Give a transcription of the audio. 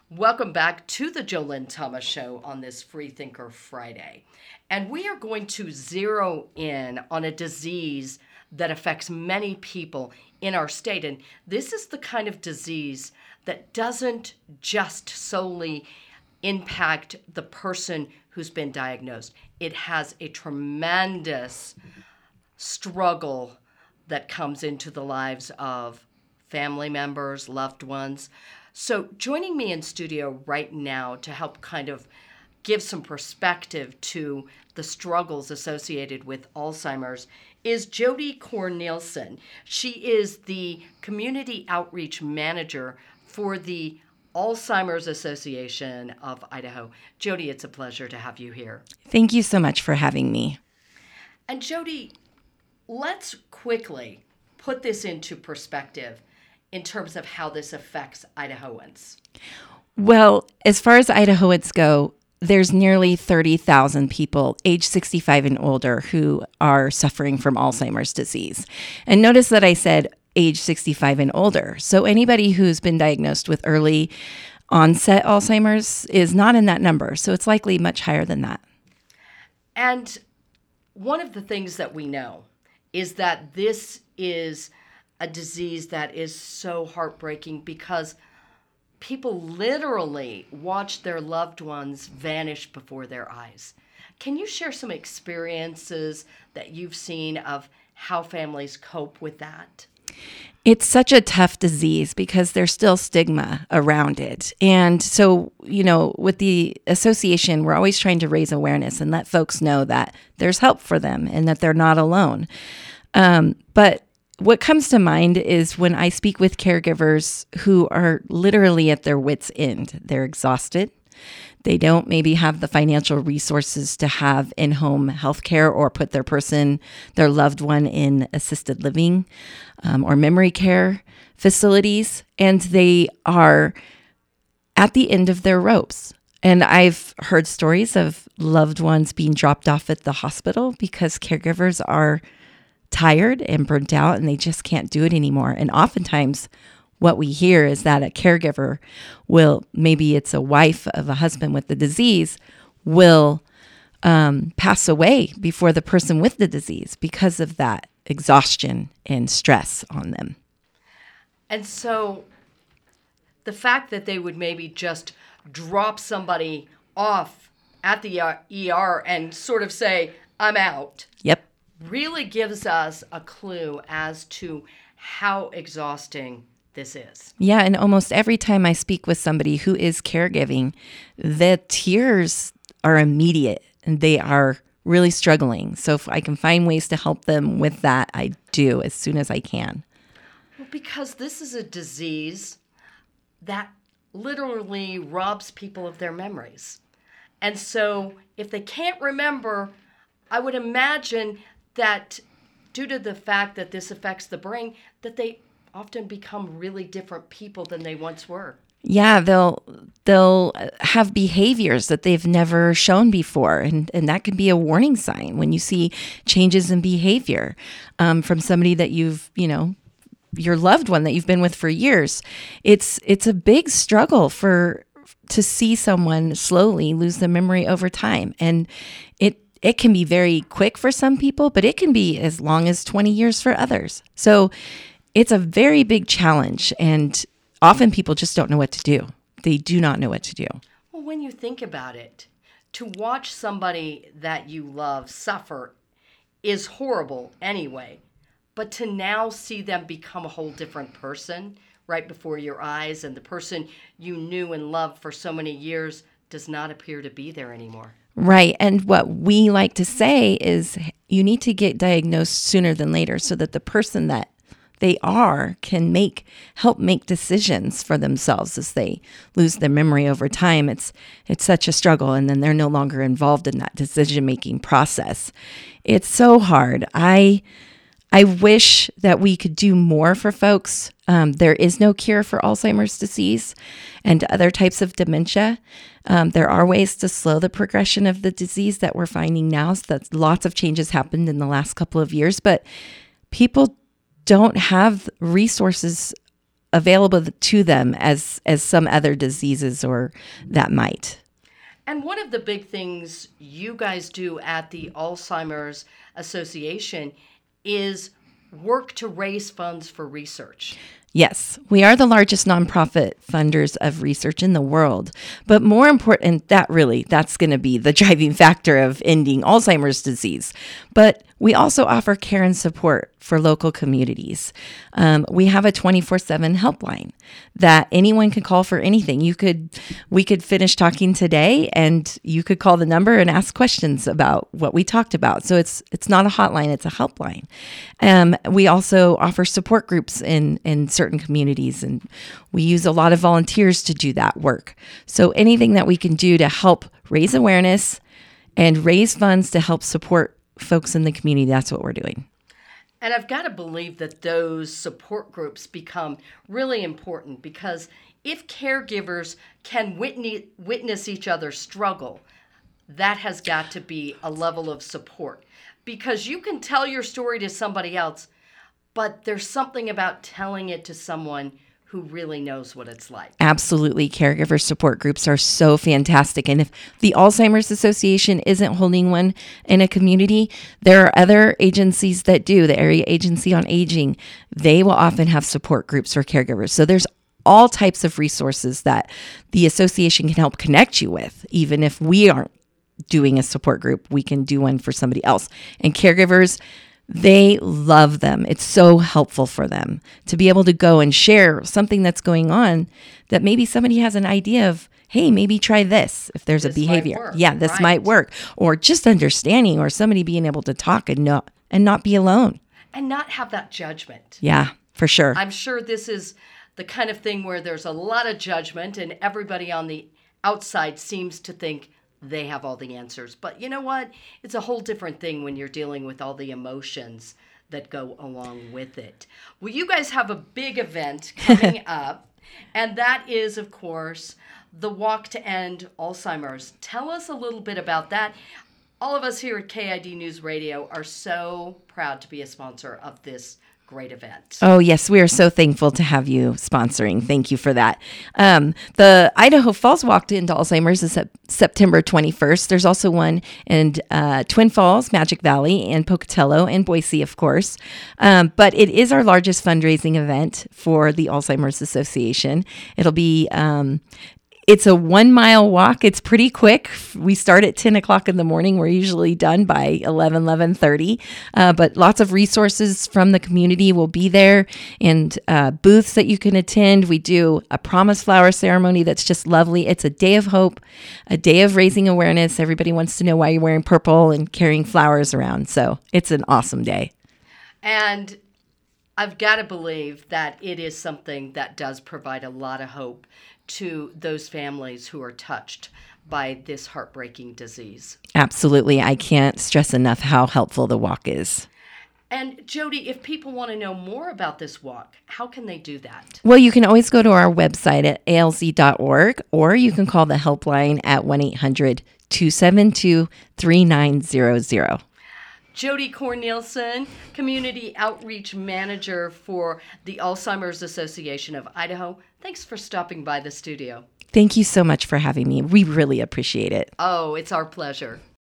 Welcome back to the Jolynn Thomas Show on this Free Thinker Friday. And we are going to zero in on a disease that affects many people in our state. And this is the kind of disease that doesn't just solely impact the person who's been diagnosed. It has a tremendous struggle that comes into the lives of family members, loved ones. So joining me in studio right now to help kind of give some perspective to the struggles associated with Alzheimer's is Jody Cornelsen. She is the Community Outreach Manager for the Alzheimer's Association of Idaho. Jody, it's a pleasure to have you here. Thank you so much for having me. And Jody, let's quickly put this into perspective in terms of how this affects Idahoans. Well, as far as Idahoans go, there's nearly 30,000 people age 65 and older who are suffering from Alzheimer's disease. And notice that I said age 65 and older. So anybody who's been diagnosed with early onset Alzheimer's is not in that number. So it's likely much higher than that. And one of the things that we know is that this is a disease that is so heartbreaking because people literally watch their loved ones vanish before their eyes. Can you share some experiences that you've seen of how families cope with that? It's such a tough disease because there's still stigma around it. And so, with the association, we're always trying to raise awareness and let folks know that there's help for them and that they're not alone. But what comes to mind is when I speak with caregivers who are literally at their wits' end. They're exhausted. They don't maybe have the financial resources to have in-home health care or put their loved one in assisted living or memory care facilities. And they are at the end of their ropes. And I've heard stories of loved ones being dropped off at the hospital because caregivers are tired and burnt out and they just can't do it anymore. And oftentimes what we hear is that a caregiver maybe it's a wife of a husband with the disease, will pass away before the person with the disease because of that exhaustion and stress on them. And so the fact that they would maybe just drop somebody off at the ER and sort of say, I'm out. Yep. Really gives us a clue as to how exhausting this is. Yeah, and almost every time I speak with somebody who is caregiving, the tears are immediate and they are really struggling. So if I can find ways to help them with that, I do as soon as I can. Well, because this is a disease that literally robs people of their memories. And so if they can't remember, I would imagine that due to the fact that this affects the brain, that they often become really different people than they once were. Yeah, they'll have behaviors that they've never shown before, and that can be a warning sign when you see changes in behavior from somebody that your loved one that you've been with for years. It's a big struggle to see someone slowly lose the memory over time, and it can be very quick for some people, but it can be as long as 20 years for others. So it's a very big challenge, and often people just don't know what to do. They do not know what to do. Well, when you think about it, to watch somebody that you love suffer is horrible anyway, but to now see them become a whole different person right before your eyes, and the person you knew and loved for so many years does not appear to be there anymore. Right. And what we like to say is you need to get diagnosed sooner than later so that the person that they are can help make decisions for themselves as they lose their memory over time. It's such a struggle, and then they're no longer involved in that decision-making process. It's so hard. I wish that we could do more for folks. There is no cure for Alzheimer's disease and other types of dementia. There are ways to slow the progression of the disease that we're finding now. So that lots of changes happened in the last couple of years, but people don't have resources available to them as some other diseases or that might. And one of the big things you guys do at the Alzheimer's Association is work to raise funds for research. Yes, we are the largest nonprofit funders of research in the world. But more important, that's going to be the driving factor of ending Alzheimer's disease. But we also offer care and support for local communities. We have a 24/7 helpline that anyone can call for anything. We could finish talking today, and you could call the number and ask questions about what we talked about. So it's not a hotline; it's a helpline. We also offer support groups in certain communities, and we use a lot of volunteers to do that work. So anything that we can do to help raise awareness and raise funds to help support folks in the community, that's what we're doing. And I've got to believe that those support groups become really important, because if caregivers can witness each other struggle, that has got to be a level of support. Because you can tell your story to somebody else, but there's something about telling it to someone who really knows what it's like. Absolutely. Caregiver support groups are so fantastic. And if the Alzheimer's Association isn't holding one in a community, there are other agencies that do. The Area Agency on Aging, they will often have support groups for caregivers. So there's all types of resources that the association can help connect you with. Even if we aren't doing a support group, we can do one for somebody else. And caregivers, they love them. It's so helpful for them to be able to go and share something that's going on that maybe somebody has an idea of, hey, maybe try this if there's a behavior. Yeah, this might work. Or just understanding, or somebody being able to talk and not be alone. And not have that judgment. Yeah, for sure. I'm sure this is the kind of thing where there's a lot of judgment and everybody on the outside seems to think they have all the answers. But you know what? It's a whole different thing when you're dealing with all the emotions that go along with it. Well, you guys have a big event coming up, and that is, of course, the Walk to End Alzheimer's. Tell us a little bit about that. All of us here at KID News Radio are so proud to be a sponsor of this great event. Oh, yes. We are so thankful to have you sponsoring. Thank you for that. The Idaho Falls Walk to End Alzheimer's is September 21st. There's also one in Twin Falls, Magic Valley, and Pocatello, and Boise, of course. But it is our largest fundraising event for the Alzheimer's Association. It'll be it's a 1 mile walk. It's pretty quick. We start at 10 o'clock in the morning. We're usually done by 11:30. But lots of resources from the community will be there, and booths that you can attend. We do a promise flower ceremony that's just lovely. It's a day of hope, a day of raising awareness. Everybody wants to know why you're wearing purple and carrying flowers around. So it's an awesome day. And I've got to believe that it is something that does provide a lot of hope to those families who are touched by this heartbreaking disease. Absolutely. I can't stress enough how helpful the walk is. And Jody, if people want to know more about this walk, how can they do that? Well, you can always go to our website at alz.org, or you can call the helpline at 1-800-272-3900. Jody Cornelison, Community Outreach Manager for the Alzheimer's Association of Idaho. Thanks for stopping by the studio. Thank you so much for having me. We really appreciate it. Oh, it's our pleasure.